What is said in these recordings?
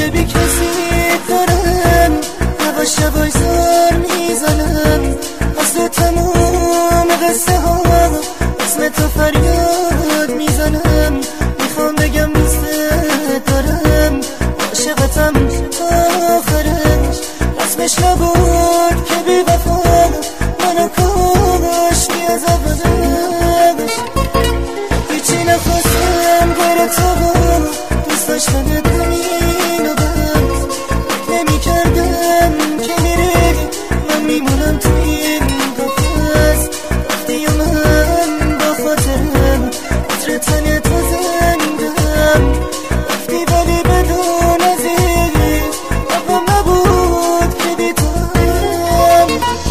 بی کسی دارم، یواش یواش زار میزنم از تو تموم قصه ها، اسم تو فریاد میزنم. میخوام بگم دوست دارم، عاشقتم تا آخرش. اسمش نبود که بی وفا منو کاشتی از اولش. هیچی نخواستم غیر تو، دوست داشتم همین و بس. نمی کردم که میری، من میمونم تو این قفس. رفتی و من با خاطرم عطر تن تو زندم. رفتی ولی بدون از این حقم نبود که بی تو هم.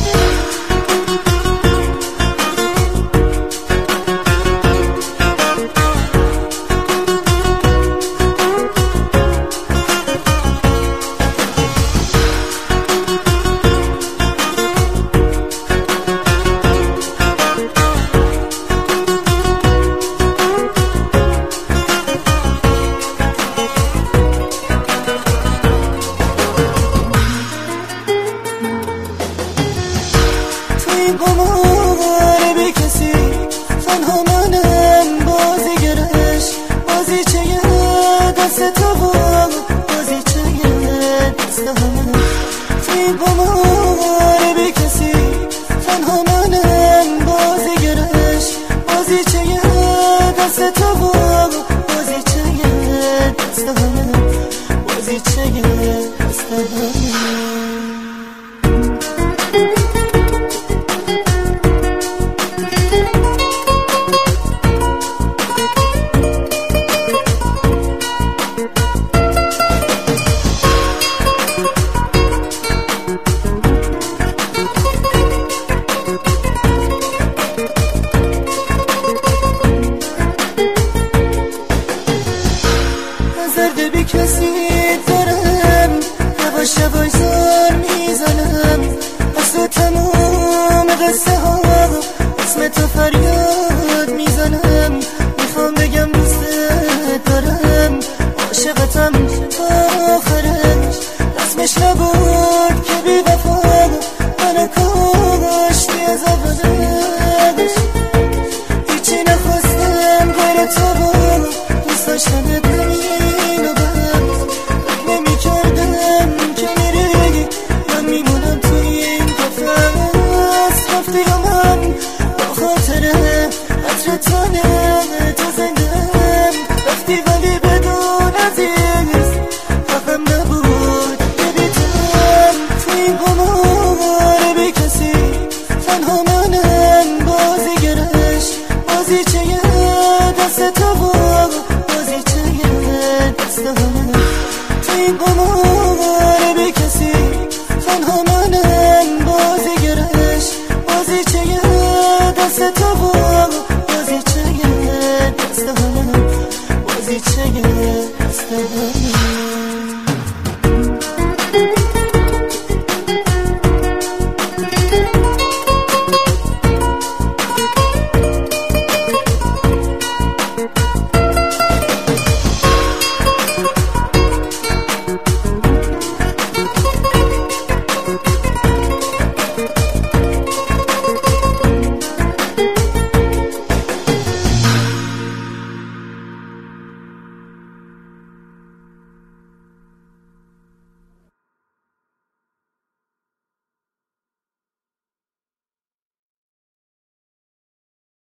این قمار بی کسی تنها منم، بازیگرش بازیچه دست تو بود، بازیچه دست همه. این قمار بی کسی تنها منم، بازیگرش بازیچه دست تو بود، بازیچه دست همه، بازیچه دست همه. زرد بی کسی دارم، یواش یواش زار میزنم از تو تموم قصه ها، اسم تو فریاد میزنم. میخوام بگم دوست دارم، عاشقتم تا آخرش. اسمش نبود که بی وفا منو کاشتی از اولش. هیچی نخواستم غیر تو بود، دوست داشتم همین و بس. نمی کردم که میری، من میمونم توی این قفس. رفتی و من با خاطر عطر تنه تو زندم. رفتی ولی بدون عزیز حقم نبود که بی تو هم. توی این قمار بی کسی تنها منم، بازیگرش بازیچه دست تو بود، بازیچه دست همه. توی این قمار بی کسی تنها منم، بازیگرش بازیچه دست تو بود، بازیچه دست همه، بازیچه دست همه.